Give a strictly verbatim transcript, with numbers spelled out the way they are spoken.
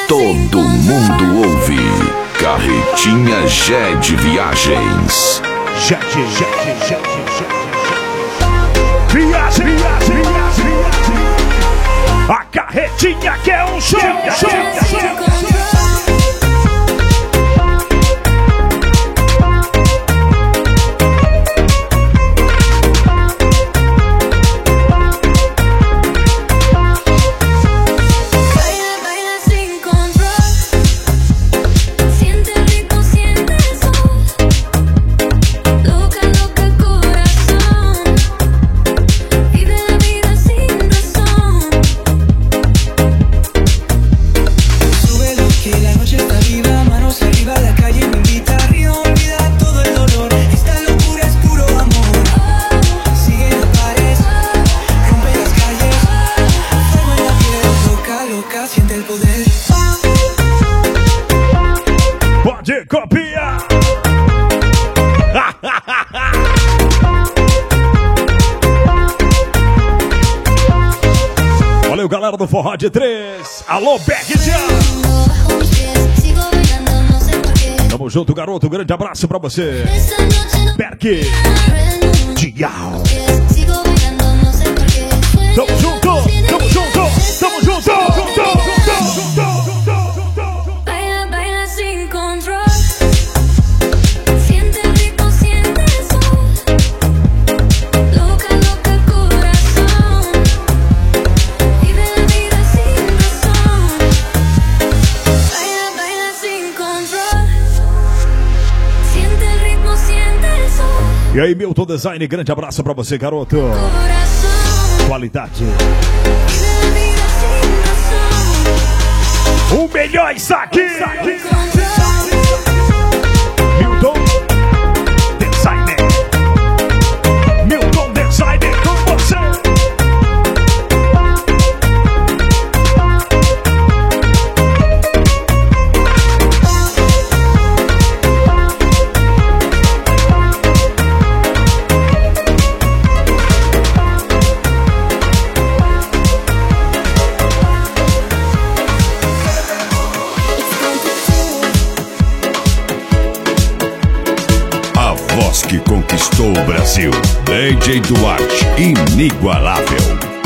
Todo mundo ouve. Carretinha Jet Viagens. Jet, Jet, Jet, Jet, Viagem, viagem, viagem. A carretinha que é um show, show, show. Pode copiar. Valeu, galera do Forró de Três. Alô, Bergjan. Tamo junto, garoto. Um grande abraço pra você. Berg. Dial. Tamo junto, tamo junto, tamo junto, tamo junto. E aí, Milton Design, grande abraço pra você, garoto. Qualidade. O melhor isso aqui. Milton Designer. Milton Designer com você. Que conquistou o Brasil. D J Duarte, inigualável.